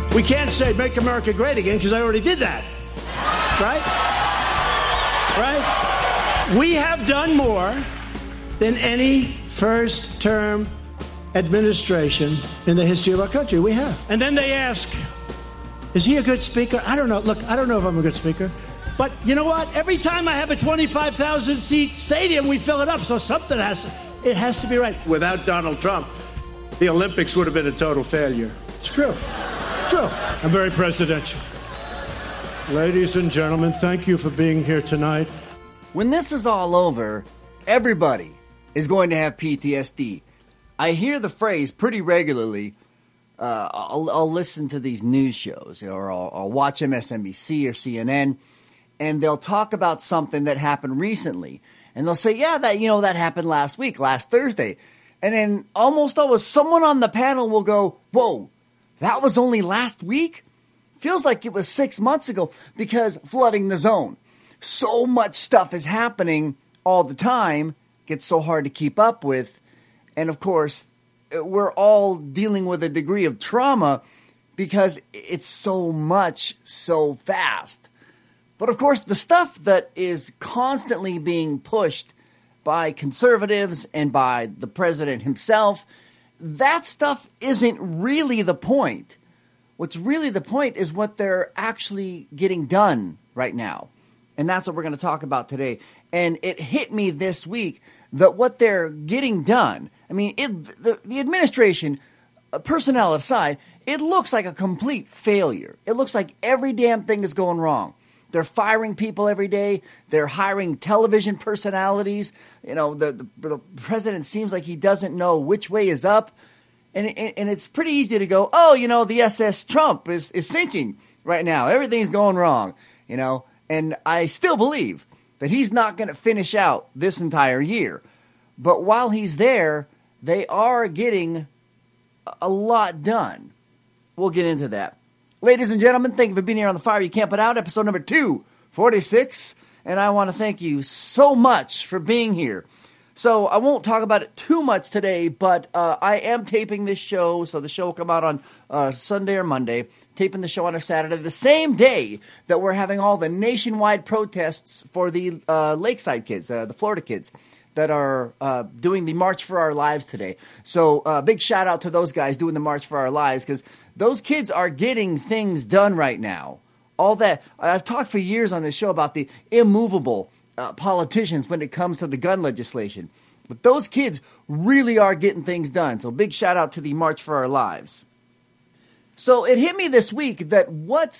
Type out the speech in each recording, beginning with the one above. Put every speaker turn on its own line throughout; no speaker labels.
We can't say make America great again because I already did that. Right? Right? We have done more than any first-term administration in the history of our country. We have. And then they ask, is he a good speaker? I don't know. Look, I don't know if I'm a good speaker. But you know what? Every time I have a 25,000-seat stadium, we fill it up. So something has to be right. Without Donald Trump, the Olympics would have been a total failure. It's true. It's true. I'm very presidential. Ladies and gentlemen, thank you for being here tonight.
When this is all over, everybody is going to have PTSD. I hear the phrase pretty regularly. I'll listen to these news shows, or I'll watch MSNBC or CNN, and they'll talk about something that happened recently. And they'll say, yeah, that happened last week, last Thursday. And then almost always someone on the panel will go, whoa, that was only last week? Feels like it was 6 months ago, because flooding the zone. So much stuff is happening all the time, gets so hard to keep up with. And of course, we're all dealing with a degree of trauma because it's so much so fast. But of course, the stuff that is constantly being pushed by conservatives and by the president himself, that stuff isn't really the point. What's really the point is what they're actually getting done right now. And that's what we're going to talk about today. And it hit me this week that what they're getting done, I mean, the administration, personnel aside, it looks like a complete failure. It looks like every damn thing is going wrong. They're firing people every day. They're hiring television personalities. You know, the president seems like he doesn't know which way is up. And it's pretty easy to go, oh, the SS Trump is sinking right now. Everything's going wrong, And I still believe that he's not going to finish out this entire year. But while he's there, they are getting a lot done. We'll get into that. Ladies and gentlemen, thank you for being here on The Fire You Can't Put Out, episode number 246. And I want to thank you so much for being here. So I won't talk about it too much today, but I am taping this show, so the show will come out on Sunday or Monday. Taping the show on a Saturday, the same day that we're having all the nationwide protests for the Lakeside kids, the Florida kids, that are doing the March for Our Lives today. So big shout out to those guys doing the March for Our Lives, because those kids are getting things done right now. All that, I've talked for years on this show about the immovable politicians when it comes to the gun legislation. But those kids really are getting things done. So big shout out to the March for Our Lives. So it hit me this week that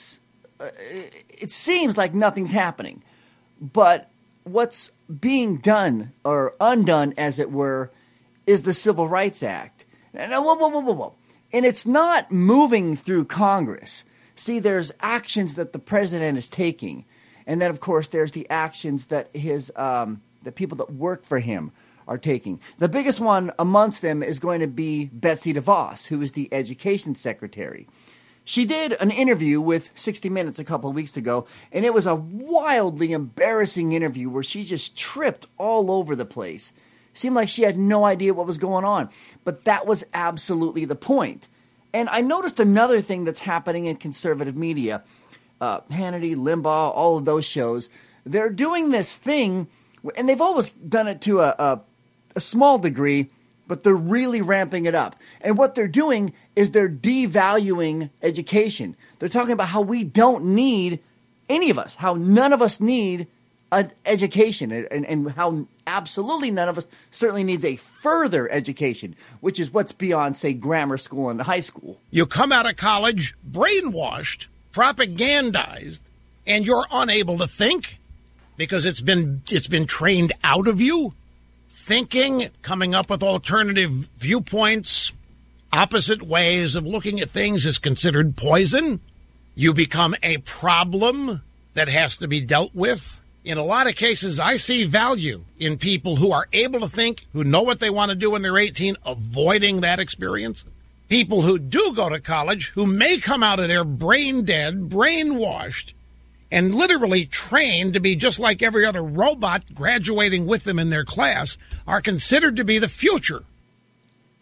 it seems like nothing's happening. But what's being done, or undone as it were, is the Civil Rights Act. Now, whoa. And it's not moving through Congress. See, there's actions that the president is taking. And then, of course, there's the actions that the people that work for him are taking. The biggest one amongst them is going to be Betsy DeVos, who is the education secretary. She did an interview with 60 Minutes a couple of weeks ago, and it was a wildly embarrassing interview where she just tripped all over the place. Seemed like she had no idea what was going on, but that was absolutely the point. And I noticed another thing that's happening in conservative media. Hannity, Limbaugh, all of those shows, they're doing this thing, and they've always done it to a small degree, but they're really ramping it up. And what they're doing is they're devaluing education. They're talking about how we don't need, any of us, how none of us need an education, and how absolutely none of us certainly needs a further education, which is what's beyond, say, grammar school and high school.
You come out of college brainwashed, propagandized, and you're unable to think because it's been trained out of you. Thinking, coming up with alternative viewpoints, opposite ways of looking at things is considered poison. You become a problem that has to be dealt with. In a lot of cases, I see value in people who are able to think, who know what they want to do when they're 18, avoiding that experience. People who do go to college, who may come out of there brain dead, brainwashed, and literally trained to be just like every other robot graduating with them in their class, are considered to be the future.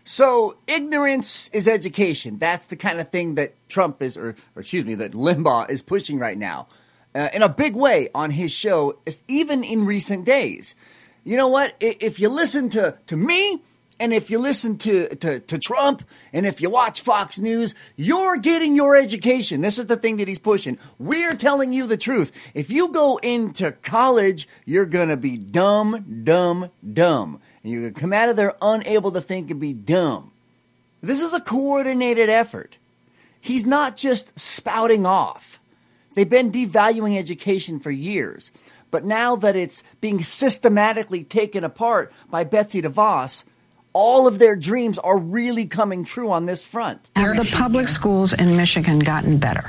So ignorance is education. That's the kind of thing that Trump is, or excuse me, that Limbaugh is pushing right now in a big way on his show, even in recent days. You know what? If you listen to me, and if you listen to Trump, and if you watch Fox News, you're getting your education. This is the thing that he's pushing. We're telling you the truth. If you go into college, you're going to be dumb, dumb, dumb. And you're going to come out of there unable to think and be dumb. This is a coordinated effort. He's not just spouting off. They've been devaluing education for years. But now that it's being systematically taken apart by Betsy DeVos, all of their dreams are really coming true on this front.
Have the public schools in Michigan gotten better?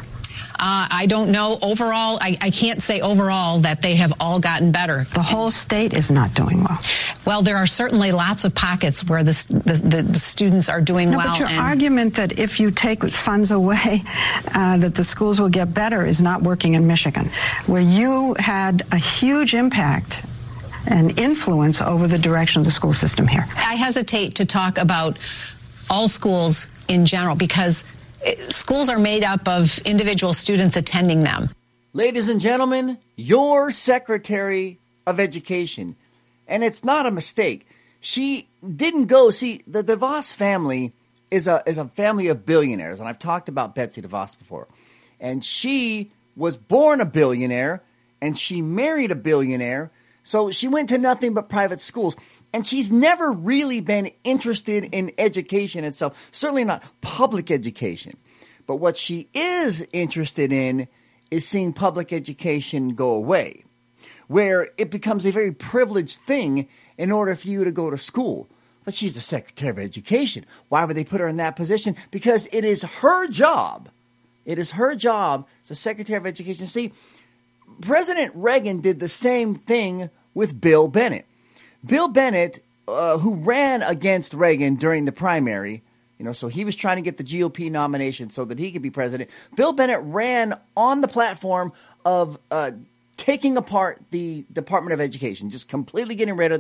I don't know. Overall, I can't say overall that they have all gotten better.
The whole state is not doing well.
Well, there are certainly lots of pockets where the students are doing well.
But your argument that if you take funds away, that the schools will get better is not working in Michigan, where you had a huge impact and influence over the direction of the school system here.
I hesitate to talk about all schools in general because schools are made up of individual students attending them.
Ladies and gentlemen, your Secretary of Education, and it's not a mistake. She didn't go. See, the DeVos family is a family of billionaires, and I've talked about Betsy DeVos before. And she was born a billionaire, and she married a billionaire, so she went to nothing but private schools. And she's never really been interested in education itself, certainly not public education. But what she is interested in is seeing public education go away, where it becomes a very privileged thing in order for you to go to school. But she's the Secretary of Education. Why would they put her in that position? Because it is her job. It is her job as the Secretary of Education. See, President Reagan did the same thing with Bill Bennett. Bill Bennett, who ran against Reagan during the primary, so he was trying to get the GOP nomination so that he could be president. Bill Bennett ran on the platform of taking apart the Department of Education, just completely getting rid of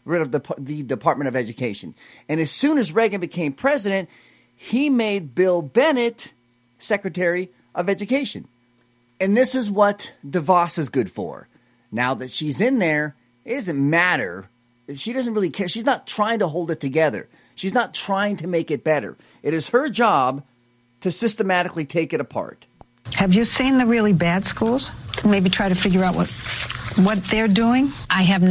the Department of Education. And as soon as Reagan became president, he made Bill Bennett Secretary of Education. And this is what DeVos is good for. Now that she's in there, it doesn't matter. She doesn't really care. She's not trying to hold it together. She's not trying to make it better. It is her job to systematically take it apart.
Have you seen the really bad schools? Maybe try to figure out what they're doing?
I have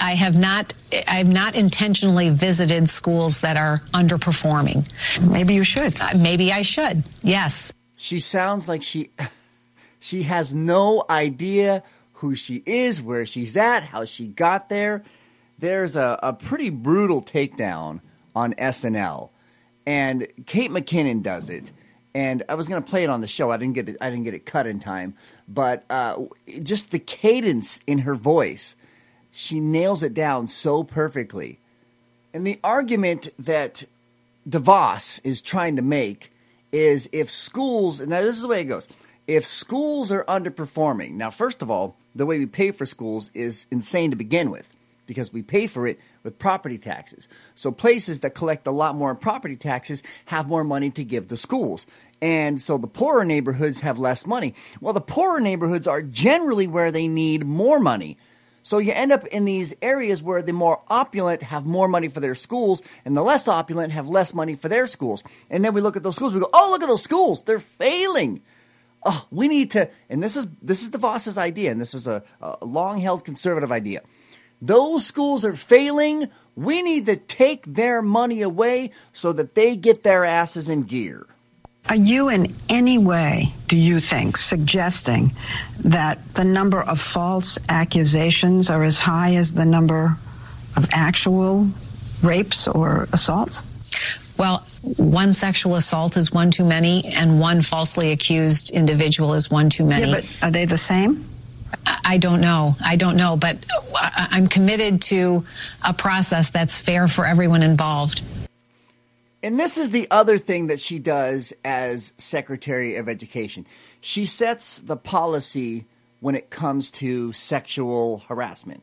not intentionally visited schools that are underperforming.
Maybe you should.
Maybe I should. Yes.
She sounds like she has no idea who she is, where she's at, how she got there. There's a pretty brutal takedown on SNL, and Kate McKinnon does it. And I was going to play it on the show. I didn't get it cut in time, but just the cadence in her voice, she nails it down so perfectly. And the argument that DeVos is trying to make is if schools, now this is the way it goes. If schools are underperforming, now first of all, the way we pay for schools is insane to begin with, because we pay for it with property taxes. So places that collect a lot more in property taxes have more money to give the schools. And so the poorer neighborhoods have less money. Well, the poorer neighborhoods are generally where they need more money. So you end up in these areas where the more opulent have more money for their schools and the less opulent have less money for their schools. And then we look at those schools, we go, oh, look at those schools. They're failing. Oh, we need to, and this is DeVos's idea, and this is a long-held conservative idea. Those schools are failing. We need to take their money away so that they get their asses in gear.
Are you in any way, do you think, suggesting that the number of false accusations are as high as the number of actual rapes or assaults?
Well, one sexual assault is one too many, and one falsely accused individual is one too many.
Yeah, but are they the same?
I don't know, but I'm committed to a process that's fair for everyone involved.
And this is the other thing that she does as Secretary of Education. She sets the policy when it comes to sexual harassment,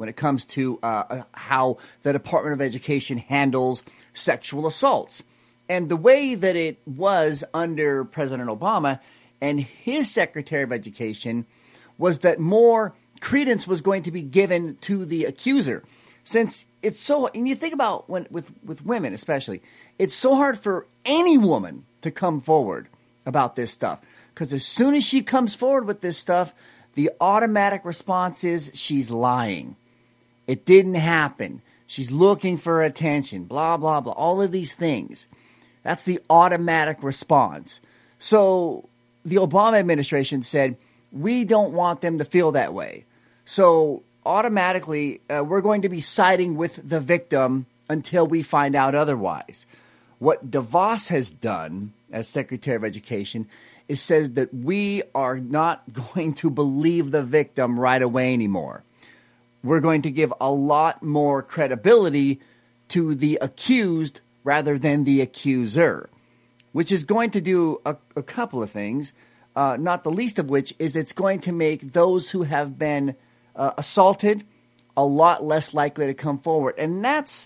when it comes to how the Department of Education handles sexual assaults. And the way that it was under President Obama and his Secretary of Education was that more credence was going to be given to the accuser. Since it's so, and you think about with women especially, it's so hard for any woman to come forward about this stuff. Because as soon as she comes forward with this stuff, the automatic response is she's lying. It didn't happen. She's looking for attention, blah, blah, blah, all of these things. That's the automatic response. So the Obama administration said, we don't want them to feel that way. So automatically, we're going to be siding with the victim until we find out otherwise. What DeVos has done as Secretary of Education is said that we are not going to believe the victim right away anymore. We're going to give a lot more credibility to the accused rather than the accuser, which is going to do a couple of things, not the least of which is it's going to make those who have been assaulted a lot less likely to come forward. And that's,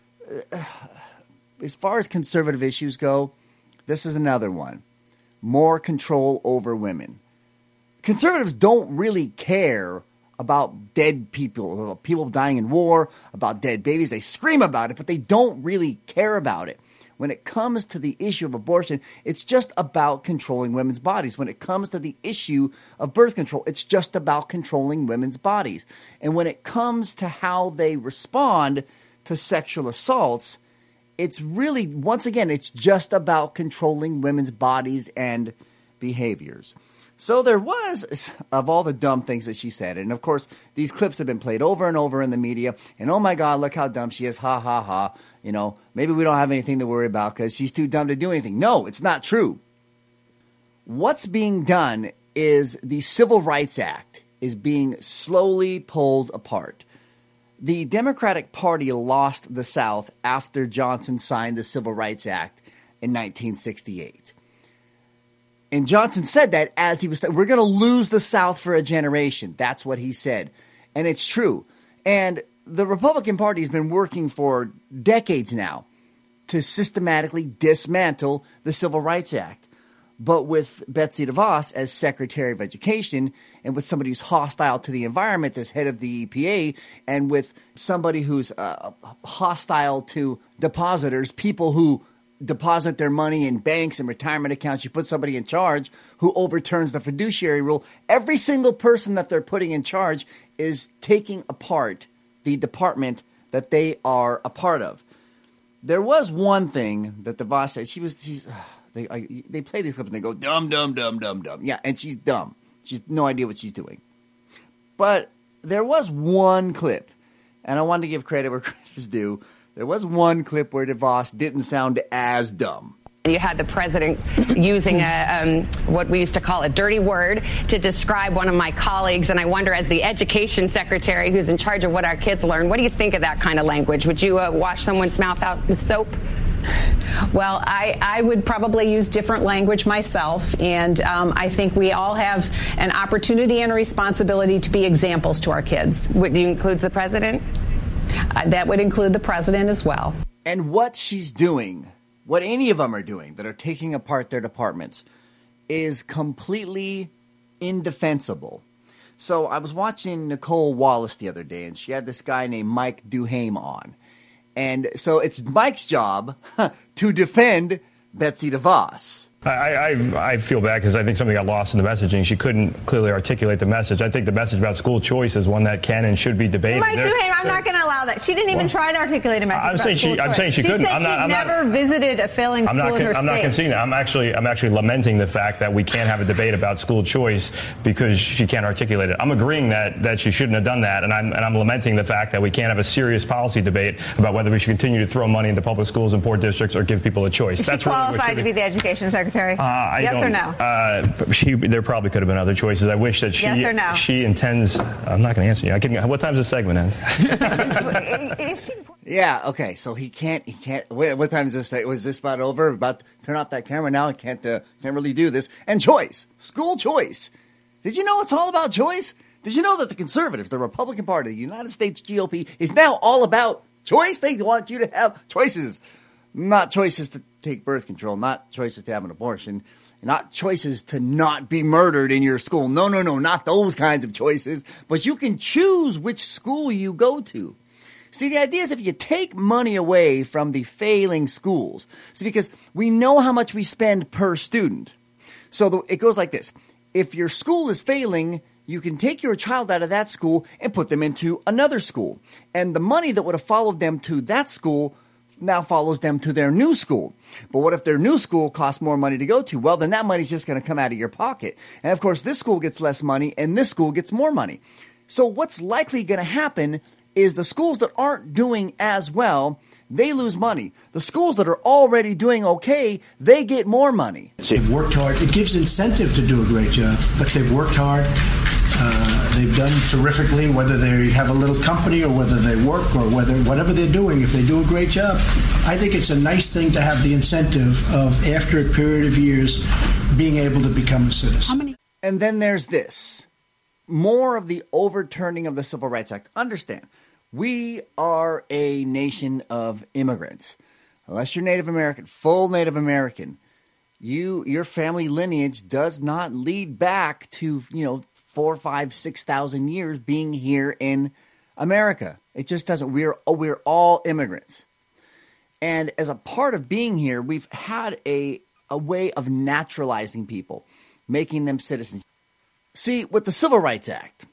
as far as conservative issues go, this is another one. More control over women. Conservatives don't really care about dead people, about people dying in war, about dead babies. They scream about it, but they don't really care about it. When it comes to the issue of abortion, it's just about controlling women's bodies. When it comes to the issue of birth control, it's just about controlling women's bodies. And when it comes to how they respond to sexual assaults, it's really, once again, it's just about controlling women's bodies and behaviors. So there was, of all the dumb things that she said, and of course, these clips have been played over and over in the media, and oh my God, look how dumb she is, ha, ha, ha. You know, maybe we don't have anything to worry about because she's too dumb to do anything. No, it's not true. What's being done is the Civil Rights Act is being slowly pulled apart. The Democratic Party lost the South after Johnson signed the Civil Rights Act in 1968. And Johnson said that as he was saying, we're going to lose the South for a generation. That's what he said. And it's true. And the Republican Party has been working for decades now to systematically dismantle the Civil Rights Act. But with Betsy DeVos as Secretary of Education and with somebody who's hostile to the environment as head of the EPA and with somebody who's hostile to depositors, people who deposit their money in banks and retirement accounts, you put somebody in charge who overturns the fiduciary rule. Every single person that they're putting in charge is taking apart the department that they are a part of. There was one thing that DeVos said. They play these clips and they go, dumb, dumb, dumb, dumb, dumb. Yeah, and she's dumb. She's no idea what she's doing. But there was one clip, and I wanted to give credit where credit is due. There was one clip where DeVos didn't sound as dumb.
You had the president using what we used to call a dirty word to describe one of my colleagues, and I wonder, as the education secretary who's in charge of what our kids learn, what do you think of that kind of language? Would you wash someone's mouth out with soap?
Well, I would probably use different language myself, and I think we all have an opportunity and a responsibility to be examples to our kids.
Would you include the president?
That would include the president as well.
And what she's doing, what any of them are doing that are taking apart their departments, is completely indefensible. So I was watching Nicole Wallace the other day, and she had this guy named Mike Duhame on. And so it's Mike's job to defend Betsy DeVos.
I feel bad because I think something got lost in the messaging. She couldn't clearly articulate the message. I think the message about school choice is one that can and should be debated.
Mike Duhame, I'm not going to allow that. She didn't even try to articulate a message about school choice.
I'm saying she couldn't.
She said she'd never visited a failing school in her state.
I'm not conceding that. I'm actually lamenting the fact that we can't have a debate about school choice because she can't articulate it. I'm agreeing that she shouldn't have done that, and I'm lamenting the fact that we can't have a serious policy debate about whether we should continue to throw money into public schools in poor districts or give people a choice.
Is she qualified to be the education secretary? Yes or no?
There probably could have been other choices. I wish that
yes or no?
She intends. I'm not going to answer you. What time's the segment end?
Yeah. Okay. So he can't. Wait, what time is this? Was this spot over? About to turn off that camera now. I can't really do this. And choice, school choice. Did you know it's all about choice? Did you know that the conservatives, the Republican Party, the United States GOP, is now all about choice? They want you to have choices. Not choices to take birth control, not choices to have an abortion, not choices to not be murdered in your school. No, not those kinds of choices. But you can choose which school you go to. See, the idea is if you take money away from the failing schools, see, because we know how much we spend per student. So it goes like this. If your school is failing, you can take your child out of that school and put them into another school. And the money that would have followed them to that school now follows them to their new school. But what if their new school costs more money to go to? Well, then that money's just going to come out of your pocket. And of course, this school gets less money and this school gets more money. So what's likely going to happen is the schools that aren't doing as well, they lose money. The schools that are already doing okay, they get more money.
They've worked hard. It gives incentive to do a great job, but they've worked hard. They've done terrifically, whether they have a little company or whether they work or whatever they're doing. If they do a great job, I think it's a nice thing to have the incentive of, after a period of years, being able to become a citizen.
And then there's this. More of the overturning of the Civil Rights Act. Understand, we are a nation of immigrants. Unless you're Native American, full Native American, your family lineage does not lead back to, 4, 5, 6,000 years being here in America. It just doesn't. We're all immigrants. And as a part of being here, we've had a way of naturalizing people, making them citizens. See, with the Civil Rights Act,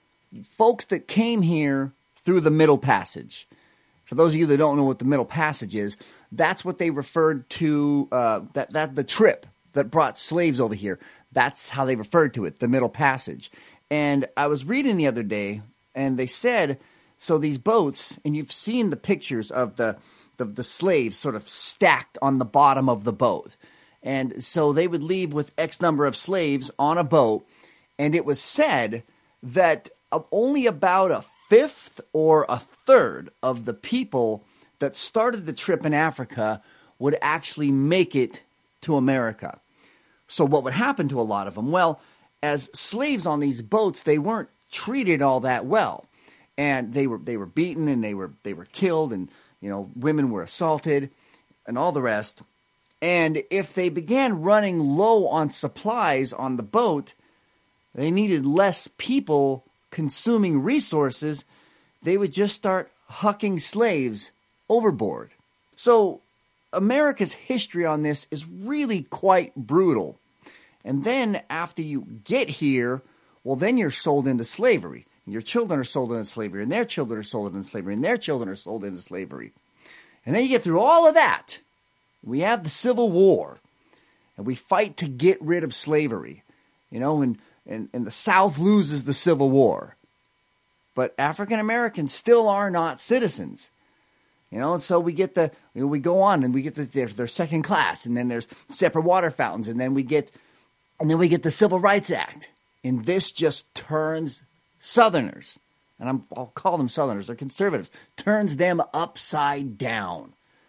folks that came here through the Middle Passage, for those of you that don't know what the Middle Passage is, that's what they referred to, that the trip that brought slaves over here. That's how they referred to it, the Middle Passage. And I was reading the other day, and they said, so these boats, and you've seen the pictures of the slaves sort of stacked on the bottom of the boat. And so they would leave with X number of slaves on a boat, and it was said that only about a fifth or a third of the people that started the trip in Africa would actually make it to America. So what would happen to a lot of them? Well, as slaves on these boats, they weren't treated all that well. And they were beaten and they were killed, and women were assaulted and all the rest. And if they began running low on supplies on the boat, they needed less people consuming resources. They would just start hucking slaves overboard. So America's history on this is really quite brutal. And then after you get here, well, then you're sold into slavery. Your children are sold into slavery, and their children are sold into slavery, and their children are sold into slavery. And then you get through all of that. We have the Civil War, and we fight to get rid of slavery. And the South loses the Civil War. But African Americans still are not citizens. And so we get we go on and we get their second class, and then there's separate water fountains, and then we get the Civil Rights Act. And this just turns Southerners, and I'll call them Southerners, they're conservatives, turns them upside down.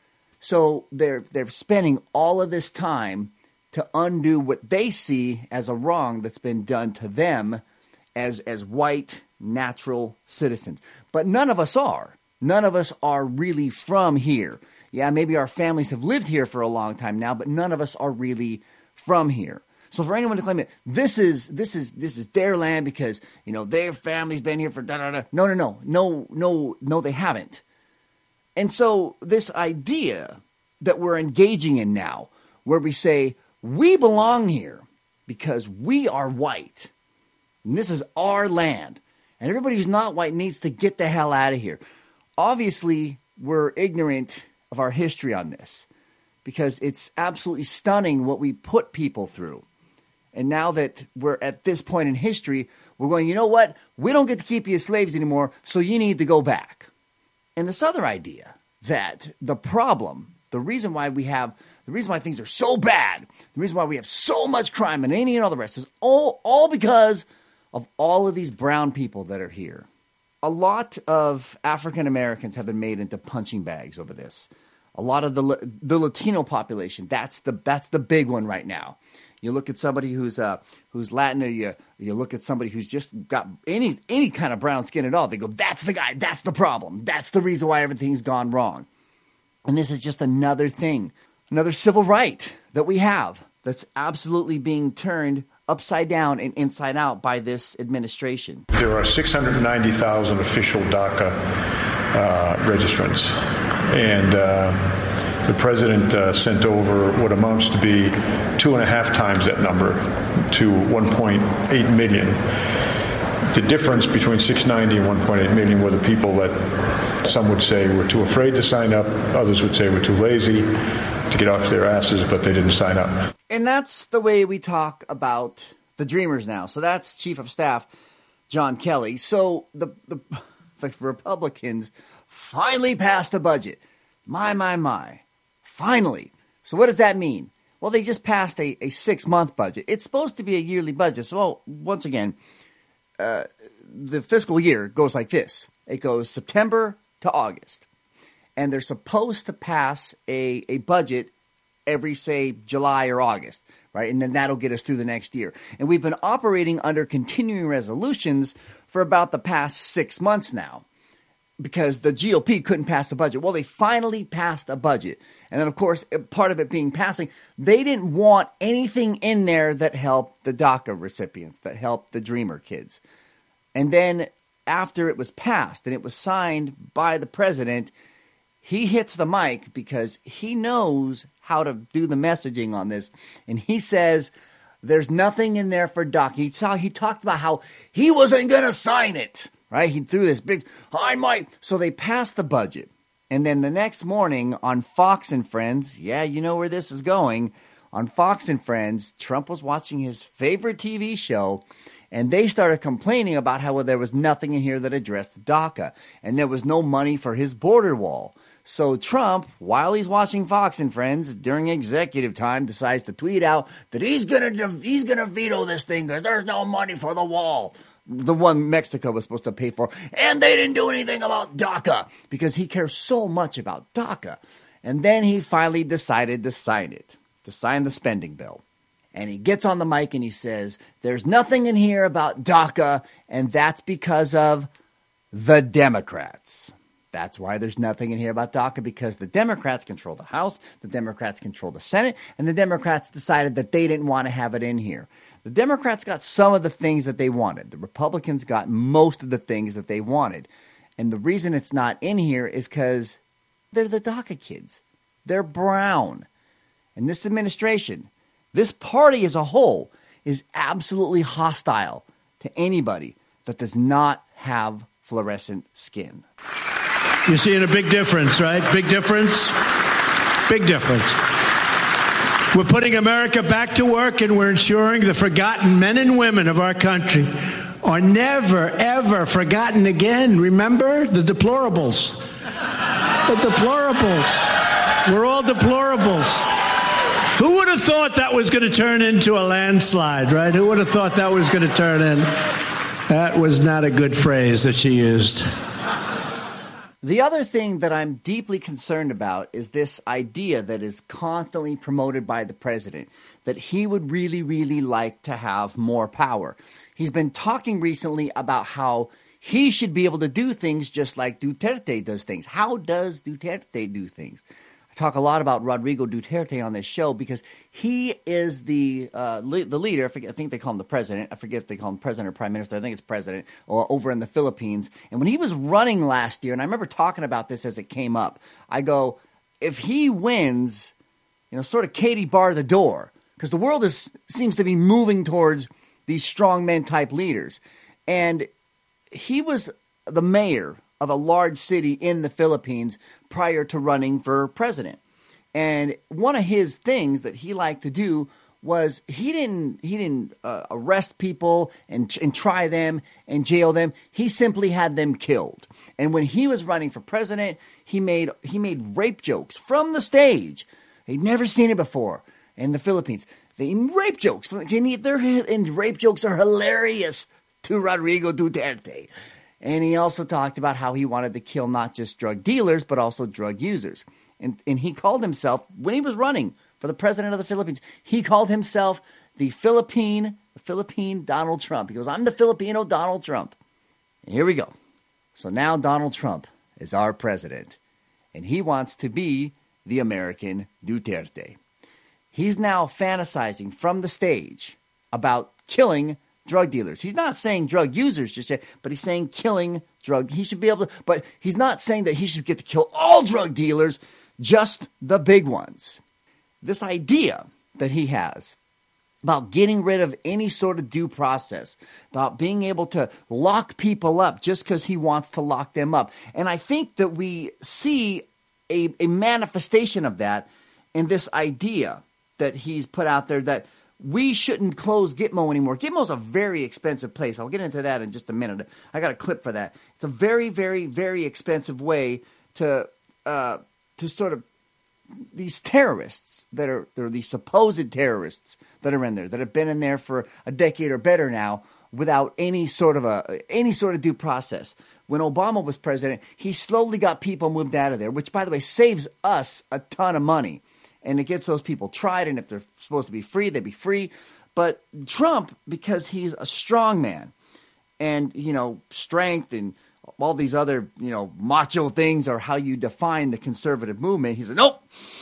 So they're spending all of this time to undo what they see as a wrong that's been done to them as white, natural citizens. But none of us are. None of us are really from here. Yeah, maybe our families have lived here for a long time now, but none of us are really from here. So for anyone to claim that this is their land because their family's been here for da-da-da. No, they haven't. And so this idea that we're engaging in now, where we say we belong here because we are white, and this is our land, and everybody who's not white needs to get the hell out of here. Obviously, we're ignorant of our history on this because it's absolutely stunning what we put people through. And now that we're at this point in history, we're going, you know what? We don't get to keep you as slaves anymore, so you need to go back. And this other idea that the problem, the reason why things are so bad, the reason why we have so much crime and any and all the rest is all because of all of these brown people that are here. A lot of African Americans have been made into punching bags over this. A lot of the Latino population, that's the big one right now. You look at somebody who's Latin, or you look at somebody who's just got any kind of brown skin at all. They go, that's the guy, that's the problem, that's the reason why everything's gone wrong. And this is just another thing, another civil right that we have that's absolutely being turned upside down and inside out by this administration.
There are 690,000 official DACA registrants, and the president sent over what amounts to be 2.5 times that number, to 1.8 million. The difference between 690 and 1.8 million were the people that some would say were too afraid to sign up, others would say were too lazy to get off their asses, but they didn't sign up.
And that's the way we talk about the Dreamers now. So that's Chief of Staff John Kelly. So it's like Republicans finally passed a budget. My. Finally. So what does that mean? Well, they just passed a 6-month budget. It's supposed to be a yearly budget. So once again, the fiscal year goes like this. It goes September to August. And they're supposed to pass a budget every, say, July or August, right? And then that'll get us through the next year. And we've been operating under continuing resolutions for about the past 6 months now, because the GOP couldn't pass the budget. Well, they finally passed a budget. And then, of course, part of it being passing, they didn't want anything in there that helped the DACA recipients, that helped the Dreamer kids. And then after it was passed and it was signed by the president, he hits the mic because he knows how to do the messaging on this. And he says there's nothing in there for DACA. He talked about how he wasn't going to sign it. Right? He threw this big, I might. So they passed the budget. And then the next morning on Fox and Friends, yeah, you know where this is going. On Fox and Friends, Trump was watching his favorite TV show, and they started complaining about how there was nothing in here that addressed DACA, and there was no money for his border wall. So Trump, while he's watching Fox and Friends during executive time, decides to tweet out that he's gonna veto this thing because there's no money for the wall. The one Mexico was supposed to pay for. And they didn't do anything about DACA because he cares so much about DACA. And then he finally decided to sign it, to sign the spending bill. And he gets on the mic and he says, there's nothing in here about DACA, and that's because of the Democrats. That's why there's nothing in here about DACA, because the Democrats control the House, the Democrats control the Senate, and the Democrats decided that they didn't want to have it in here. The Democrats got some of the things that they wanted. The Republicans got most of the things that they wanted. And the reason it's not in here is because they're the DACA kids. They're brown. And this administration, this party as a whole, is absolutely hostile to anybody that does not have fluorescent skin.
You're seeing a big difference, right? Big difference? Big difference. We're putting America back to work, and we're ensuring the forgotten men and women of our country are never, ever forgotten again. Remember? The deplorables. The deplorables. We're all deplorables. Who would have thought that was going to turn into a landslide, right? Who would have thought that was going to turn in? That was not a good phrase that she used.
The other thing that I'm deeply concerned about is this idea that is constantly promoted by the president, that he would really, really like to have more power. He's been talking recently about how he should be able to do things just like Duterte does things. How does Duterte do things? I talk a lot about Rodrigo Duterte on this show because he is the leader. I think they call him the president. I forget if they call him president or prime minister. I think it's president over in the Philippines. And when he was running last year, and I remember talking about this as it came up, I go, if he wins, sort of Katie bar the door, because the world seems to be moving towards these strongman type leaders. And he was the mayor of a large city in the Philippines prior to running for president. And one of his things that he liked to do was he didn't arrest people and try them and jail them. He simply had them killed. And when he was running for president, he made rape jokes from the stage. He'd never seen it before in the Philippines. Rape jokes. And rape jokes are hilarious to Rodrigo Duterte. And he also talked about how he wanted to kill not just drug dealers, but also drug users. And he called himself, when he was running for the president of the Philippines, he called himself the Philippine Donald Trump. He goes, I'm the Filipino Donald Trump. And here we go. So now Donald Trump is our president, and he wants to be the American Duterte. He's now fantasizing from the stage about killing drug dealers. He's not saying drug users just yet, but he's saying killing drug. He should be able to, but he's not saying that he should get to kill all drug dealers, just the big ones. This idea that he has about getting rid of any sort of due process, about being able to lock people up just because he wants to lock them up. And I think that we see a manifestation of that in this idea that he's put out there that we shouldn't close Gitmo anymore. Gitmo's a very expensive place. I'll get into that in just a minute. I got a clip for that. It's a very, very, very expensive way to sort of these terrorists they're these supposed terrorists that are in there, that have been in there for a decade or better now without any sort of due process. When Obama was president, he slowly got people moved out of there, which, by the way, saves us a ton of money. And it gets those people tried, and if they're supposed to be free, they'd be free. But Trump, because he's a strong man and, strength and all these other, macho things are how you define the conservative movement, he said, nope,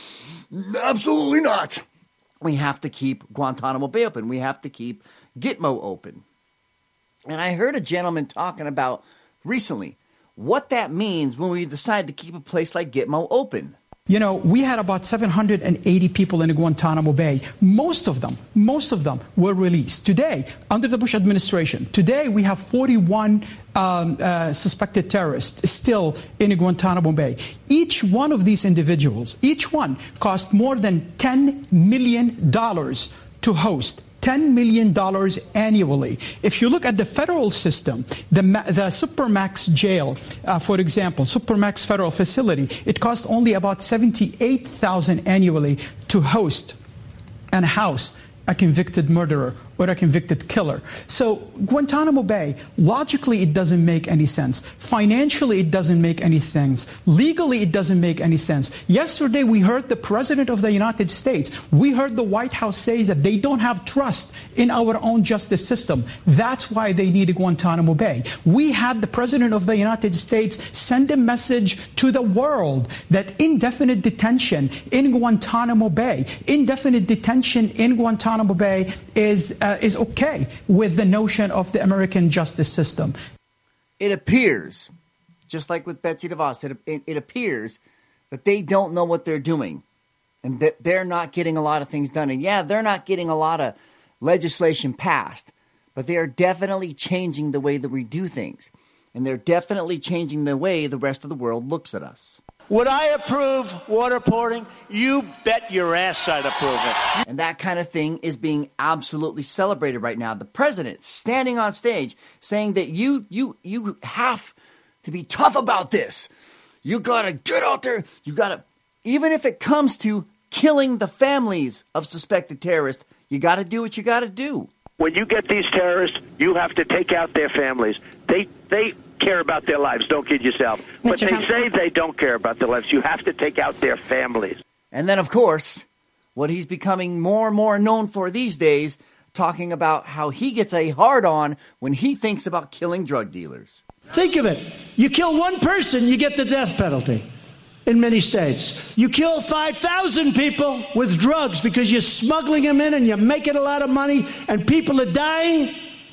absolutely not. We have to keep Guantanamo Bay open. We have to keep Gitmo open. And I heard a gentleman talking about recently what that means when we decide to keep a place like Gitmo open.
We had about 780 people in Guantanamo Bay. Most of them were released. Today, under the Bush administration, we have 41 suspected terrorists still in Guantanamo Bay. Each one of these individuals, cost more than $10 million to host. $10 million annually. If you look at the federal system, the Supermax jail, for example, Supermax federal facility, it costs only about $78,000 annually to host and house a convicted murderer or a convicted killer. So Guantanamo Bay, logically, it doesn't make any sense. Financially, it doesn't make any sense. Legally, it doesn't make any sense. Yesterday, we heard the President of the United States, we heard the White House say that they don't have trust in our own justice system. That's why they need Guantanamo Bay. We had the President of the United States send a message to the world that indefinite detention in Guantanamo Bay, is okay with the notion of the American justice system.
It appears, just like with Betsy DeVos, it appears that they don't know what they're doing and that they're not getting a lot of things done. And yeah, they're not getting a lot of legislation passed, but they are definitely changing the way that we do things. And they're definitely changing the way the rest of the world looks at us.
Would I approve waterboarding? You bet your ass I'd approve it.
And that kind of thing is being absolutely celebrated right now. The president standing on stage saying that you have to be tough about this. You got to get out there. You got to, even if it comes to killing the families of suspected terrorists, you got to do what you got to do.
When you get these terrorists, you have to take out their families. They care about their lives. Don't kid yourself. But they say they don't care about their lives. You have to take out their families.
And then, of course, what he's becoming more and more known for these days, talking about how he gets a hard-on when he thinks about killing drug dealers.
Think of it. You kill one person, you get the death penalty in many states. You kill 5,000 people with drugs because you're smuggling them in and you're making a lot of money and people are dying.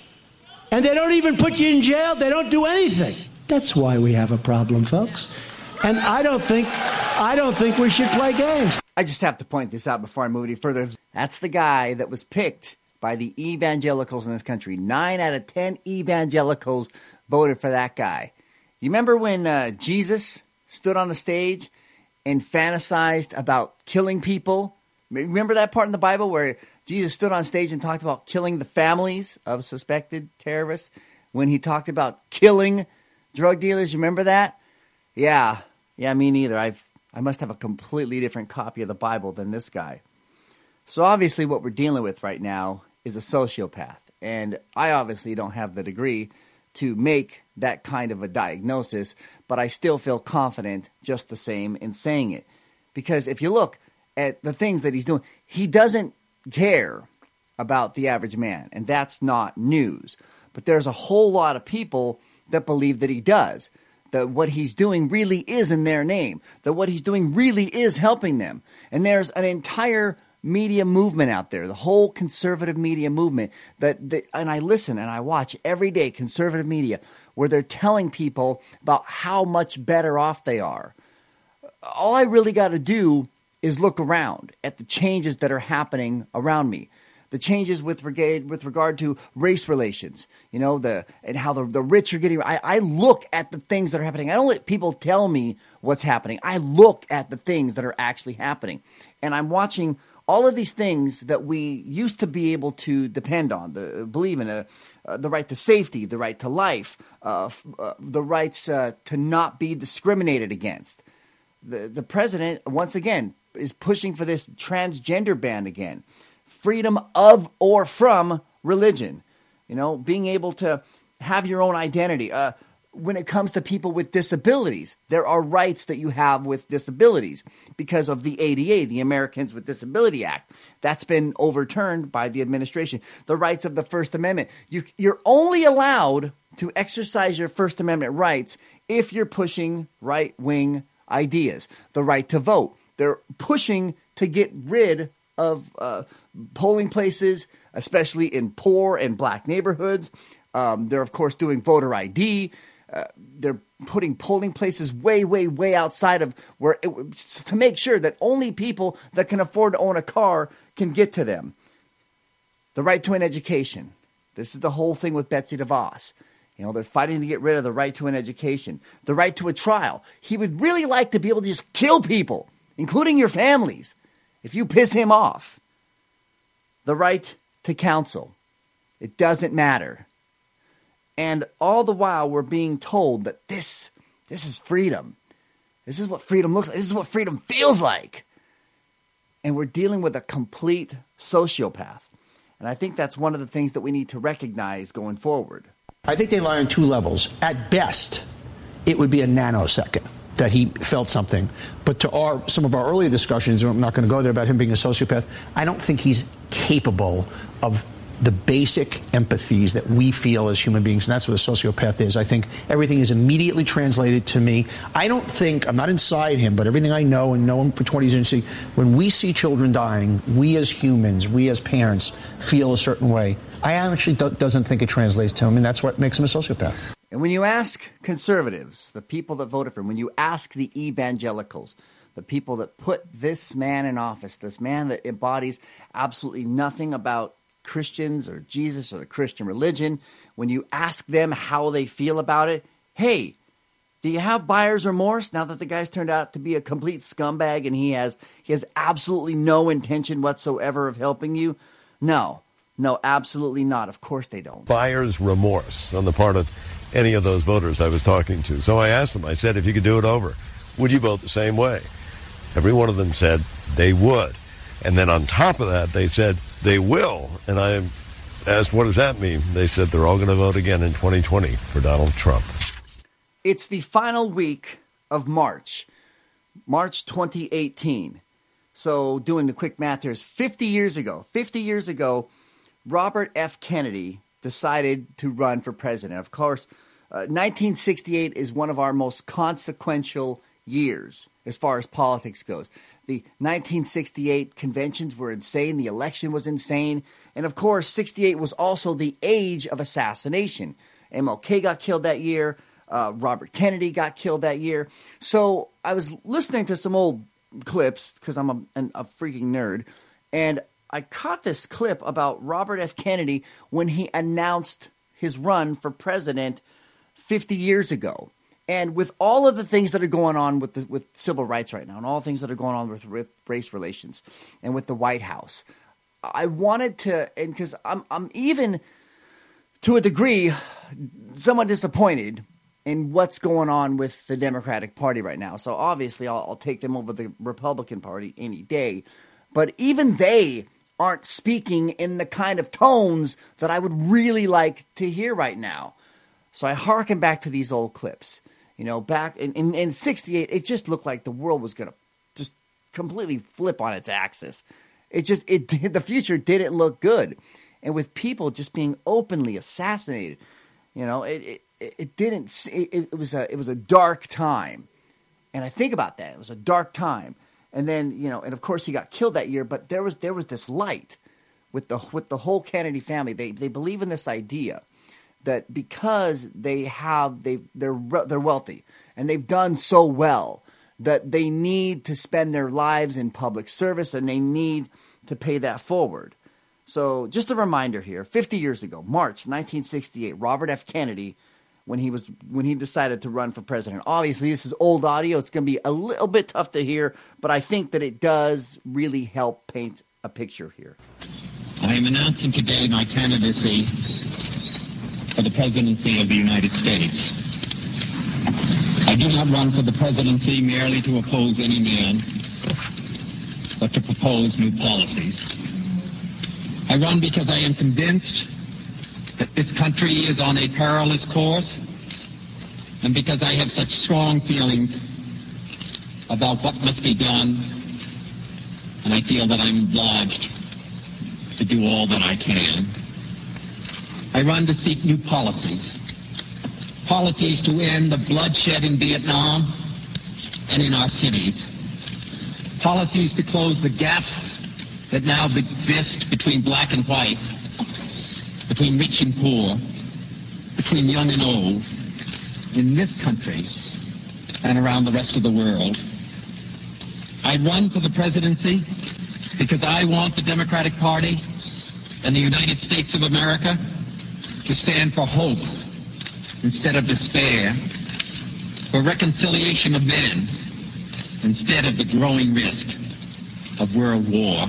And they don't even put you in jail. They don't do anything. That's why we have a problem, folks. And I don't think we should play games.
I just have to point this out before I move any further. That's the guy that was picked by the evangelicals in this country. 9 out of 10 evangelicals voted for that guy. You remember when Jesus stood on the stage and fantasized about killing people? Remember that part in the Bible where Jesus stood on stage and talked about killing the families of suspected terrorists when he talked about killing drug dealers? You remember that? Yeah, me neither. I must have a completely different copy of the Bible than this guy. So obviously what we're dealing with right now is a sociopath. And I obviously don't have the degree to make that kind of a diagnosis, but I still feel confident just the same in saying it. Because if you look at the things that he's doing, he doesn't care about the average man, and that's not news. But there's a whole lot of people that believe that he does, that what he's doing really is in their name, that what he's doing really is helping them. And there's an entire media movement out there, the whole conservative media movement, and I listen and I watch every day conservative media where they're telling people about how much better off they are. All I really got to do is look around at the changes that are happening around me. The changes with regard to race relations, and how the rich are getting. I look at the things that are happening. I don't let people tell me what's happening. I look at the things that are actually happening, and I'm watching all of these things that we used to be able to depend on, believe in, the right to safety, the right to life, the rights to not be discriminated against. The president once again is pushing for this transgender ban again. Freedom of or from religion, being able to have your own identity. When it comes to people with disabilities, there are rights that you have with disabilities because of the ADA, the Americans with Disability Act. That's been overturned by the administration. The rights of the First Amendment. You're only allowed to exercise your First Amendment rights if you're pushing right-wing ideas. The right to vote. They're pushing to get rid of polling places, especially in poor and black neighborhoods. They're, of course, doing voter ID. They're putting polling places way, way, way outside of to make sure that only people that can afford to own a car can get to them. The right to an education. This is the whole thing with Betsy DeVos. They're fighting to get rid of the right to an education. The right to a trial. He would really like to be able to just kill people, including your families, if you piss him off. The right to counsel. It doesn't matter. And all the while we're being told that this is freedom. This is what freedom looks like. This is what freedom feels like. And we're dealing with a complete sociopath. And I think that's one of the things that we need to recognize going forward.
I think they lie on two levels. At best, it would be a nanosecond that he felt something. But to some of our earlier discussions, and I'm not going to go there about him being a sociopath, I don't think he's capable of the basic empathies that we feel as human beings, and that's what a sociopath is. I think everything is immediately translated to me. I'm not inside him, but everything I know and know him for 20 years, when we see children dying, we as humans, we as parents feel a certain way. I actually doesn't think it translates to him, and that's what makes him a sociopath.
And when you ask conservatives, the people that voted for him, when you ask the evangelicals, the people that put this man in office, this man that embodies absolutely nothing about Christians or Jesus or the Christian religion, when you ask them how they feel about it, hey, do you have buyer's remorse now that the guy's turned out to be a complete scumbag and he has absolutely no intention whatsoever of helping you? No, absolutely not. Of course they don't.
Buyer's remorse on the part of any of those voters I was talking to. So I asked them, I said, if you could do it over, would you vote the same way? Every one of them said they would. And then on top of that, they said they will. And I asked, what does that mean? They said they're all going to vote again in 2020 for Donald Trump.
It's the final week of March 2018. So doing the quick math here is 50 years ago, Robert F. Kennedy decided to run for president. Of course, 1968 is one of our most consequential years as far as politics goes. The 1968 conventions were insane. The election was insane. And of course, 68 was also the age of assassination. MLK got killed that year. Robert Kennedy got killed that year. So I was listening to some old clips because I'm a freaking nerd. And I caught this clip about Robert F. Kennedy when he announced his run for president 50 years ago. And with all of the things that are going on with civil rights right now and all the things that are going on with race relations and with the White House, I wanted to, and because I'm even to a degree somewhat disappointed in what's going on with the Democratic Party right now. So obviously I'll take them over the Republican Party any day. But even they aren't speaking in the kind of tones that I would really like to hear right now. So I hearken back to these old clips. Back in 68, it just looked like the world was going to just completely flip on its axis. The future didn't look good. And with people just being openly assassinated, it was a dark time. And I think about that. It was a dark time. And then, and of course he got killed that year, but there was this light with the whole Kennedy family. They believe in this idea that because they're wealthy and they've done so well that they need to spend their lives in public service and they need to pay that forward. So just a reminder here, 50 years ago, March 1968, Robert F. Kennedy, when he decided to run for president. Obviously, this is old audio. It's going to be a little bit tough to hear, but I think that it does really help paint a picture here.
I am announcing today my candidacy for the presidency of the United States. I do not run for the presidency merely to oppose any man, but to propose new policies. I run because I am convinced that this country is on a perilous course, and because I have such strong feelings about what must be done, and I feel that I'm obliged to do all that I can. I run to seek new policies to end the bloodshed in Vietnam and in our cities, policies to close the gaps that now exist between black and white, between rich and poor, between young and old, in this country and around the rest of the world. I run for the presidency because I want the Democratic Party and the United States of America to stand for hope instead of despair, for reconciliation of men instead of the growing risk of world war.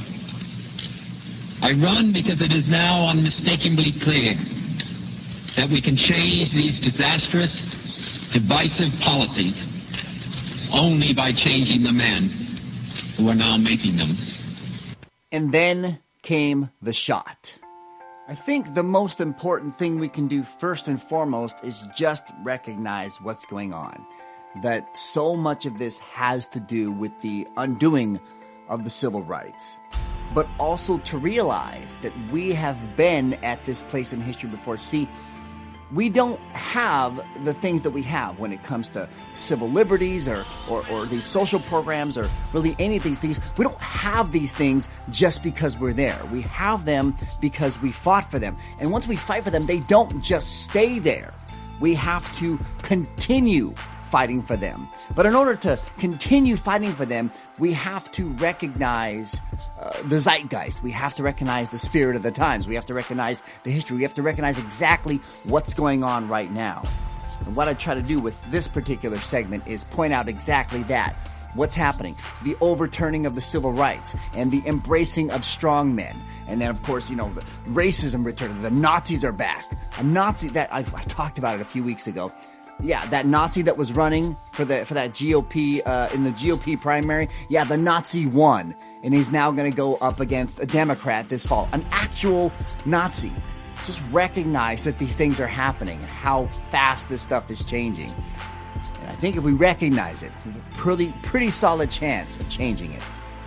I run because it is now unmistakably clear that we can change these disastrous, divisive policies only by changing the men who are now making them.
And then came the shot. I think the most important thing we can do first and foremost is just recognize what's going on. That so much of this has to do with the undoing of the civil rights. But also to realize that we have been at this place in history before. See, we don't have the things that we have when it comes to civil liberties or these social programs or really any of these things. We don't have these things just because we're there. We have them because we fought for them. And once we fight for them, they don't just stay there. We have to continue fighting for them. But in order to continue fighting for them, we have to recognize the zeitgeist. We have to recognize the spirit of the times. We have to recognize the history. We have to recognize exactly what's going on right now. And what I try to do with this particular segment is point out exactly that. What's happening? The overturning of the civil rights and the embracing of strong men. And then, of course, the racism returning. The Nazis are back. A Nazi that I talked about it a few weeks ago. Yeah, that Nazi that was running for that GOP in the GOP primary. Yeah, the Nazi won, and he's now going to go up against a Democrat this fall, an actual Nazi. Just recognize that these things are happening and how fast this stuff is changing. And I think if we recognize it, we have a pretty solid chance of changing it.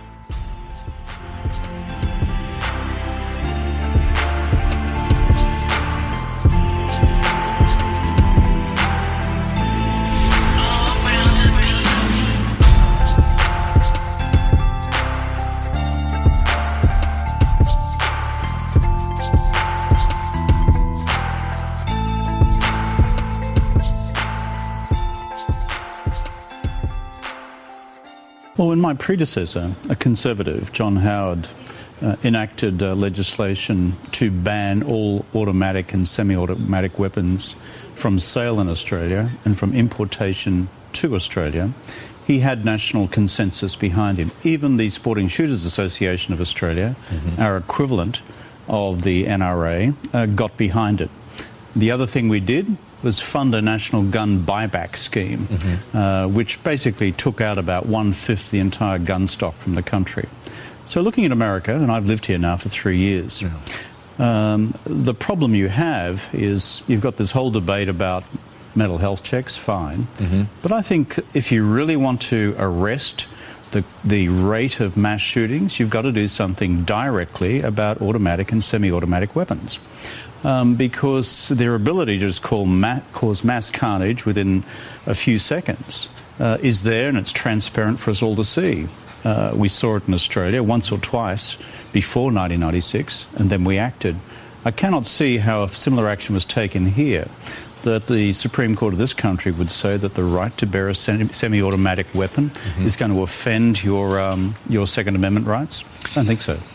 Well, when my predecessor, a conservative, John Howard, enacted legislation to ban all automatic and semi-automatic weapons from sale in Australia and from importation to Australia, he had national consensus behind him. Even the Sporting Shooters Association of Australia, our equivalent of the NRA, got behind it. The other thing we did was fund a national gun buyback scheme, which basically took out about 1/5 the entire gun stock from the country. So looking at America, and I've lived here now for 3 years, the problem you have is you've got this whole debate about mental health checks, fine. But I think if you really want to arrest the rate of mass shootings, you've got to do something directly about automatic and semi-automatic weapons. Because their ability to just cause mass carnage within a few seconds is there, and it's transparent for us all to see. We saw it in Australia once or twice before 1996, and then we acted. I cannot see how if similar action was taken here, that the Supreme Court of this country would say that the right to bear a semi-automatic weapon is going to offend your Second Amendment rights. I don't think so.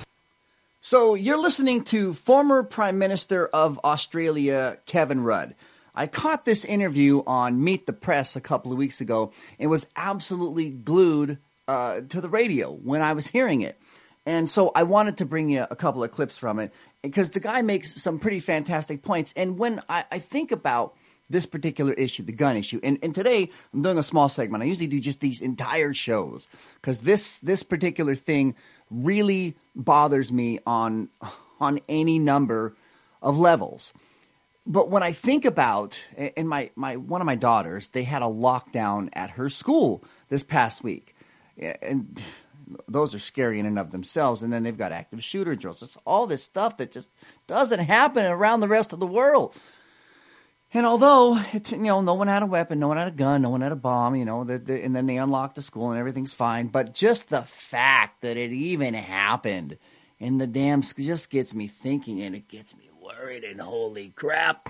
So you're listening to former Prime Minister of Australia, Kevin Rudd. I caught this interview on Meet the Press a couple of weeks ago and was absolutely glued to the radio when I was hearing it. And so I wanted to bring you a couple of clips from it because the guy makes some pretty fantastic points. And when I think about this particular issue, the gun issue, and today I'm doing a small segment. I usually do just these entire shows because this particular thing really bothers me on any number of levels. But when I think about, and my one of my daughters, they had a lockdown at her school this past week. And those are scary in and of themselves. And then they've got active shooter drills. It's all this stuff that just doesn't happen around the rest of the world. And although, no one had a weapon, no one had a gun, no one had a bomb, and then they unlocked the school and everything's fine. But just the fact that it even happened in the damn school just gets me thinking, and it gets me worried, and holy crap.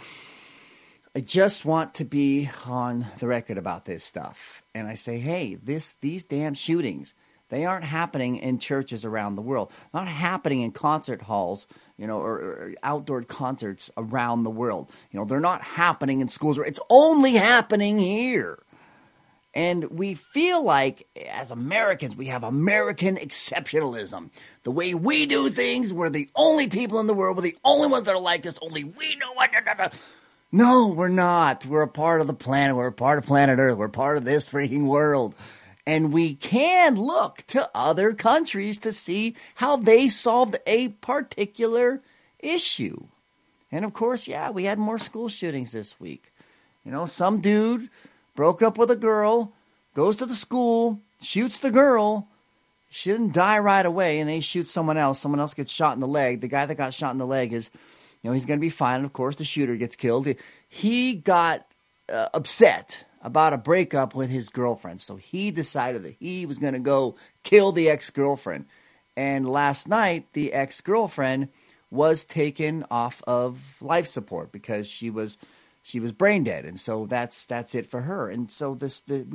I just want to be on the record about this stuff. And I say, hey, these damn shootings, they aren't happening in churches around the world. Not happening in concert halls, or outdoor concerts around the world. They're not happening in schools. It's only happening here. And we feel like, as Americans, we have American exceptionalism. The way we do things, we're the only people in the world. We're the only ones that are like this. Only we know what. No, we're not. We're a part of the planet. We're a part of planet Earth. We're part of this freaking world. And we can look to other countries to see how they solved a particular issue. And of course, we had more school shootings this week. Some dude broke up with a girl, goes to the school, shoots the girl. She didn't die right away, and they shoot someone else. Someone else gets shot in the leg. The guy that got shot in the leg is, he's going to be fine. And of course, the shooter gets killed. He got upset about a breakup with his girlfriend. So he decided that he was going to go kill the ex-girlfriend. And last night, the ex-girlfriend was taken off of life support because she was brain dead. And so that's it for her. And so the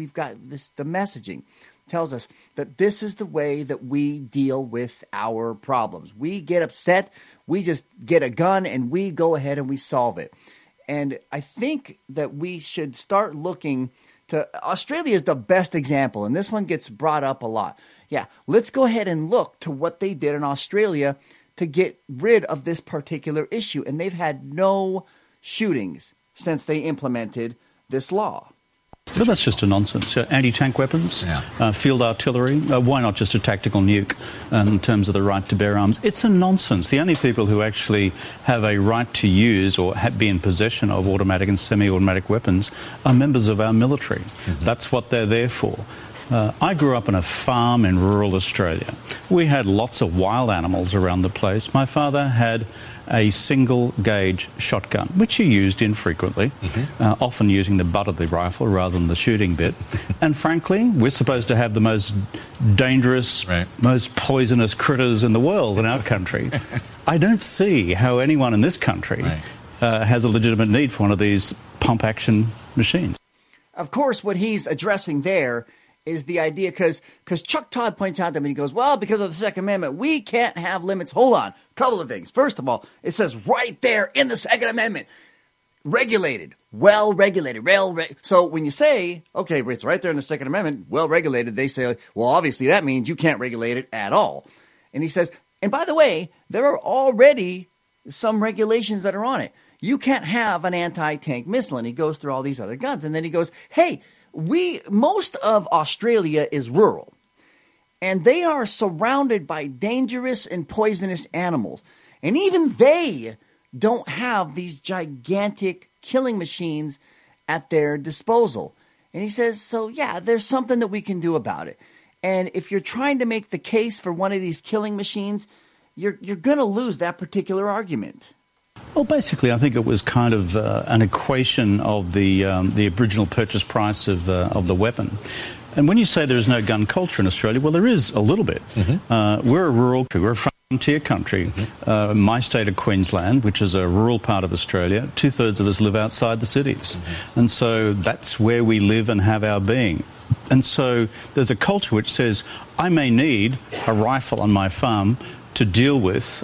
messaging tells us that this is the way that we deal with our problems. We get upset, we just get a gun, and we go ahead and we solve it. And I think that we should start looking to – Australia is the best example, and this one gets brought up a lot. Yeah, let's go ahead and look to what they did in Australia to get rid of this particular issue. And they've had no shootings since they implemented this law.
But that's just a nonsense. Anti-tank weapons, field artillery, why not just a tactical nuke in terms of the right to bear arms? It's a nonsense. The only people who actually have a right to use or be in possession of automatic and semi-automatic weapons are members of our military. That's what they're there for. I grew up on a farm in rural Australia. We had lots of wild animals around the place. My father had a single-gauge shotgun, which he used infrequently, often using the butt of the rifle rather than the shooting bit. And frankly, we're supposed to have the most dangerous, most poisonous critters in the world in our country. I don't see how anyone in this country has a legitimate need for one of these pump-action machines.
Of course, what he's addressing there is the idea, because Chuck Todd points out to me, he goes, well, because of the Second Amendment, we can't have limits. Hold on. Couple of things. First of all, it says right there in the Second Amendment, regulated, well-regulated. So when you say, okay, it's right there in the Second Amendment, well-regulated, they say, well, obviously that means you can't regulate it at all. And he says, and by the way, there are already some regulations that are on it. You can't have an anti-tank missile. And he goes through all these other guns. And then he goes, hey, most of Australia is rural, and they are surrounded by dangerous and poisonous animals. And even they don't have these gigantic killing machines at their disposal. And he says, so yeah, there's something that we can do about it. And if you're trying to make the case for one of these killing machines, you're going to lose that particular argument.
Well, basically, I think it was kind of an equation of the original purchase price of the weapon. And when you say there is no gun culture in Australia, well, there is a little bit. We're a rural country. We're a frontier country. My state of Queensland, which is a rural part of Australia, 2/3 of us live outside the cities. And so that's where we live and have our being. And so there's a culture which says, I may need a rifle on my farm to deal with,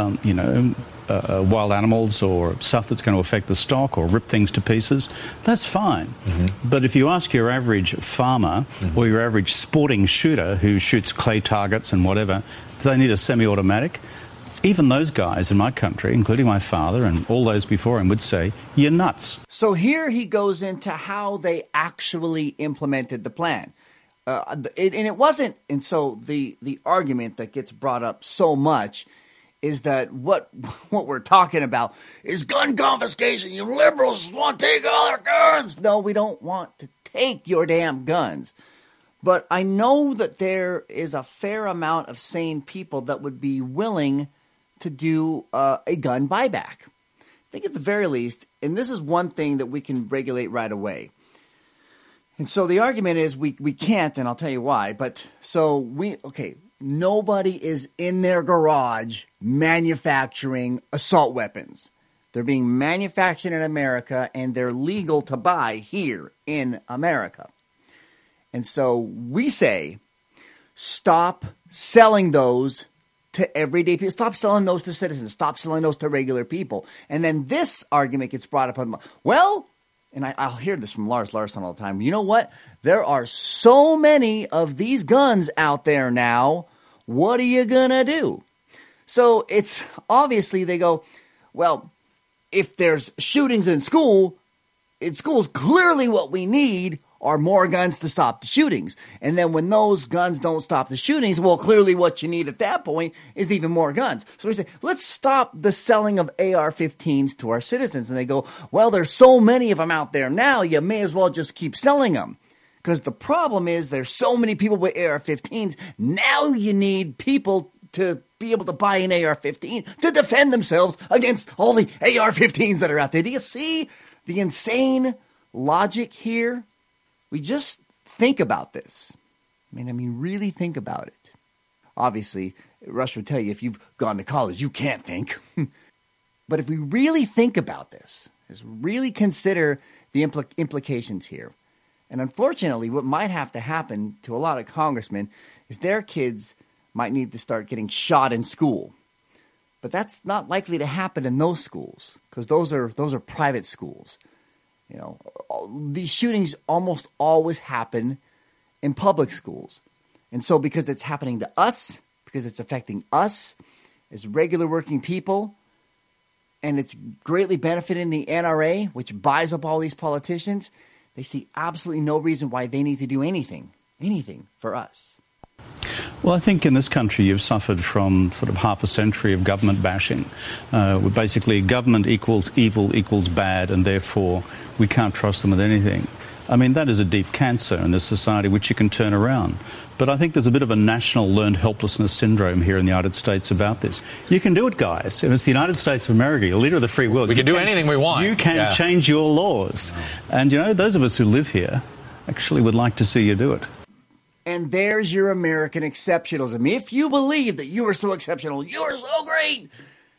wild animals or stuff that's going to affect the stock or rip things to pieces. That's fine. But if you ask your average farmer or your average sporting shooter who shoots clay targets and whatever, do they need a semi-automatic? Even those guys in my country, including my father and all those before him, would say, you're nuts.
So here he goes into how they actually implemented the plan. And it wasn't, and so the argument that gets brought up so much is that what we're talking about is gun confiscation. You liberals want to take all our guns. No, we don't want to take your damn guns. But I know that there is a fair amount of sane people that would be willing to do a gun buyback. I think at the very least, and this is one thing that we can regulate right away. And so the argument is we can't, and I'll tell you why. But so nobody is in their garage manufacturing assault weapons. They're being manufactured in America, and they're legal to buy here in America. And so we say, stop selling those to everyday people. Stop selling those to citizens. Stop selling those to regular people. And then this argument gets brought up on, well, and I'll hear this from Lars Larson all the time. You know what? There are so many of these guns out there now. What are you going to do? So it's obviously they go, well, if there's shootings in schools, clearly what we need are more guns to stop the shootings. And then when those guns don't stop the shootings, well, clearly what you need at that point is even more guns. So we say, let's stop the selling of AR-15s to our citizens. And they go, well, there's so many of them out there now, you may as well just keep selling them. Because the problem is there's so many people with AR-15s. Now you need people to be able to buy an AR-15 to defend themselves against all the AR-15s that are out there. Do you see the insane logic here? We just think about this. I mean, really think about it. Obviously, Rush would tell you if you've gone to college, you can't think. But if we really think about this, is really consider the implications here. And unfortunately, what might have to happen to a lot of congressmen is their kids might need to start getting shot in school. But that's not likely to happen in those schools because those are private schools. You know, these shootings almost always happen in public schools. And so because it's happening to us, because it's affecting us as regular working people, and it's greatly benefiting the NRA, which buys up all these politicians, they see absolutely no reason why they need to do anything for us.
Well, I think in this country you've suffered from sort of half a century of government bashing. Where basically government equals evil equals bad, and therefore we can't trust them with anything. I mean, that is a deep cancer in this society which you can turn around. But I think there's a bit of a national learned helplessness syndrome here in the United States about this. You can do it, guys. If it's the United States of America, you're the leader of the free world.
We can do anything we want.
You can change your laws. And, you know, those of us who live here actually would like to see you do it.
And there's your American exceptionalism. If you believe that you are so exceptional, you are so great,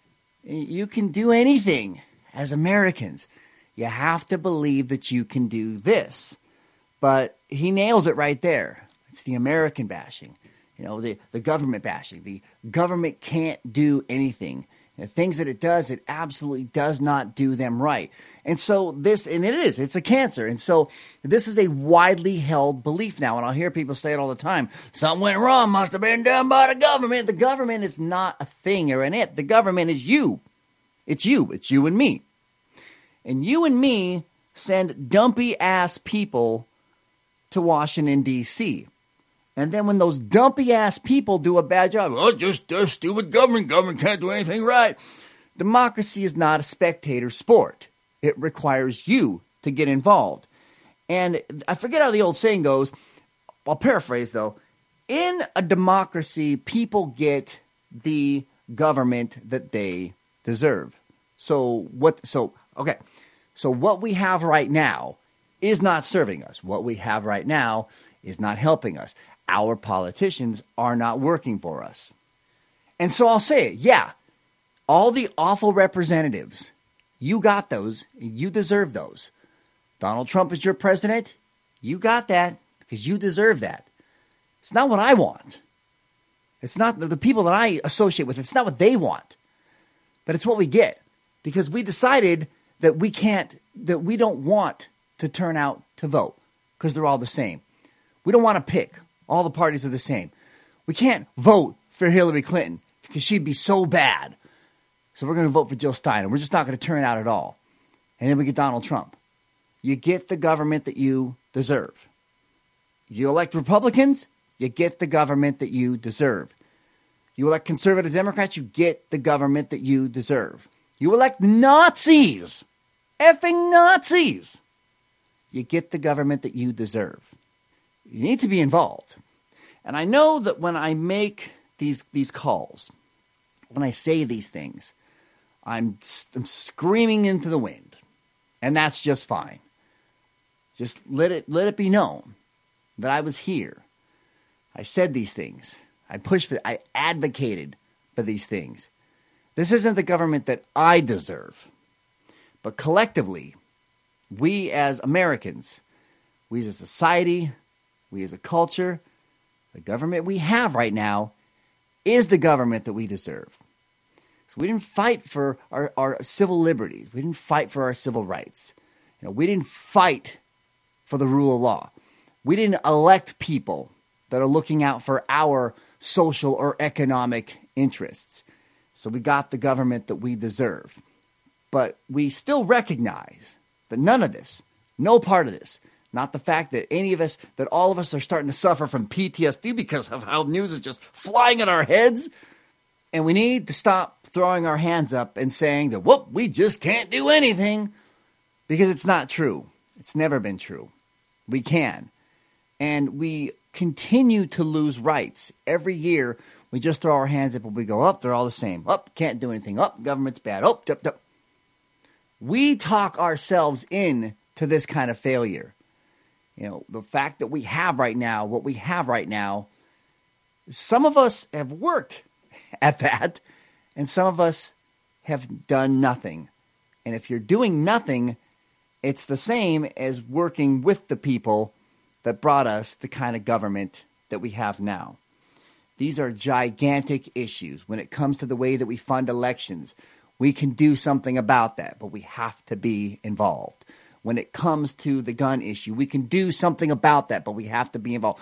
you can do anything as Americans. You have to believe that you can do this. But he nails it right there. It's the American bashing, you know, the government bashing. The government can't do anything. The things that it does, it absolutely does not do them right. And so it's a cancer. And so this is a widely held belief now. And I'll hear people say it all the time. Something went wrong, must have been done by the government. The government is not a thing or an it. The government is you. It's you. It's you and me. And you and me send dumpy-ass people to Washington, D.C. And then when those dumpy-ass people do a bad job, just stupid government. Government can't do anything right. Democracy is not a spectator sport. It requires you to get involved. And I forget how the old saying goes. I'll paraphrase, though. in a democracy, people get the government that they deserve. So what we have right now is not serving us. What we have right now is not helping us. Our politicians are not working for us. And so I'll say it, yeah, all the awful representatives, you got those, you deserve those. Donald Trump is your president, you got that because you deserve that. It's not what I want. It's not the people that I associate with, it's not what they want. But it's what we get because we decided that we don't want to turn out to vote because they're all the same. We don't want to pick. All the parties are the same. We can't vote for Hillary Clinton because she'd be so bad. So we're going to vote for Jill Stein. We're just not going to turn out at all. And then we get Donald Trump. You get the government that you deserve. You elect Republicans, you get the government that you deserve. You elect conservative Democrats, you get the government that you deserve. You elect Nazis, effing Nazis, you get the government that you deserve. You need to be involved. And I know that when I make these calls, when I say these things, I'm screaming into the wind. And that's just fine. Just let it be known that I was here. I said these things. I advocated for these things. This isn't the government that I deserve. But collectively, we as Americans, we as a society, we as a culture, the government we have right now is the government that we deserve. So we didn't fight for our civil liberties. We didn't fight for our civil rights. We didn't fight for the rule of law. We didn't elect people that are looking out for our social or economic interests. So we got the government that we deserve. But we still recognize that none of this, no part of this, not the fact that any of us, that all of us are starting to suffer from PTSD because of how news is just flying at our heads. And we need to stop throwing our hands up and saying that, whoop, we just can't do anything. Because it's not true. It's never been true. We can. And we continue to lose rights. Every year, we just throw our hands up and we go, they're all the same. Can't do anything. Government's bad. We talk ourselves in to this kind of failure. The fact that we have right now, what we have right now, some of us have worked at that, and some of us have done nothing. And if you're doing nothing, it's the same as working with the people that brought us the kind of government that we have now. These are gigantic issues. When it comes to the way that we fund elections, we can do something about that, but we have to be involved. When it comes to the gun issue, we can do something about that, but we have to be involved.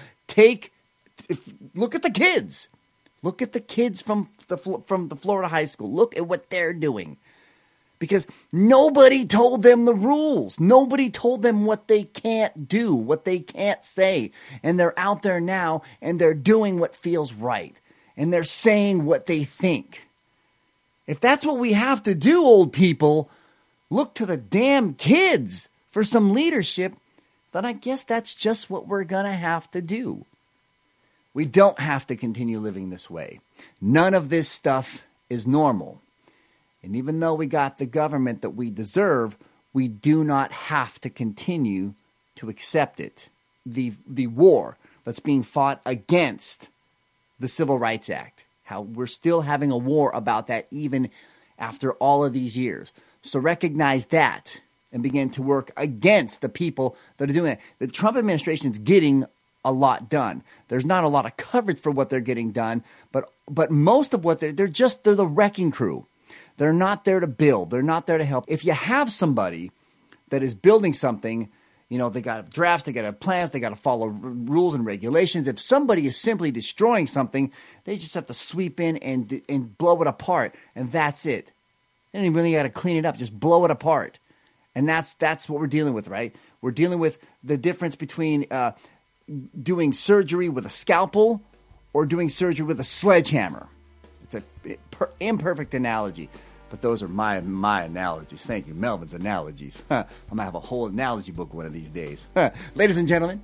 Look at the kids. Look at the kids from the Florida high school. Look at what they're doing. Because nobody told them the rules. Nobody told them what they can't do, what they can't say. And they're out there now, and they're doing what feels right. And they're saying what they think. If that's what we have to do, old people, look to the damn kids for some leadership, then I guess that's just what we're going to have to do. We don't have to continue living this way. None of this stuff is normal. And even though we got the government that we deserve, we do not have to continue to accept it. The war that's being fought against the Civil Rights Act, how we're still having a war about that even after all of these years. So recognize that and begin to work against the people that are doing it. The Trump administration is getting a lot done. There's not a lot of coverage for what they're getting done, but most of what they're the wrecking crew. They're not there to build. They're not there to help. If you have somebody that is building something, they got drafts, they got plans, they got to follow rules and regulations. If somebody is simply destroying something, they just have to sweep in and blow it apart, and that's it. They don't even really got to clean it up, just blow it apart. And that's what we're dealing with, right? We're dealing with the difference between doing surgery with a scalpel or doing surgery with a sledgehammer. It's an imperfect analogy, but those are my analogies. Thank you, Melvin's analogies. I'm going to have a whole analogy book one of these days. Ladies and gentlemen,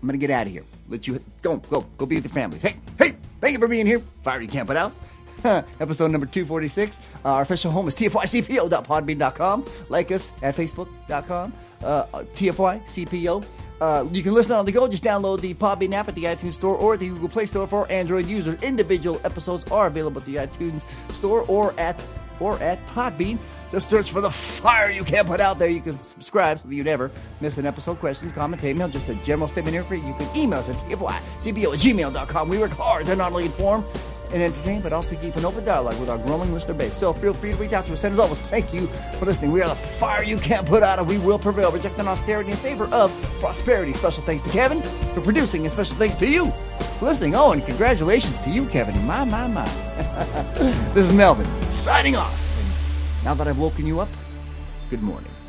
I'm going to get out of here. Let you go be with your families. Hey, thank you for being here. Fire you can't put out. Episode number 246. Our official home is tfycpo.podbean.com. Like us at facebook.com. tfycpo. You can listen on the go. Just download the Podbean app at the iTunes Store or the Google Play Store for Android users. Individual episodes are available at the iTunes Store or at Podbean. Just search for the fire you can't put out there. You can subscribe so that you never miss an episode. Questions, comments, email, just a general statement here for you. You can email us at tfycpo@gmail.com. We work hard to not only inform and entertain, but also keep an open dialogue with our growing listener base. So feel free to reach out to us. And as always, thank you for listening. We are the fire you can't put out, and we will prevail, rejecting austerity in favor of prosperity. Special thanks to Kevin for producing, and special thanks to you for listening. Oh, and congratulations to you, Kevin. My. This is Melvin, signing off. And now that I've woken you up, good morning.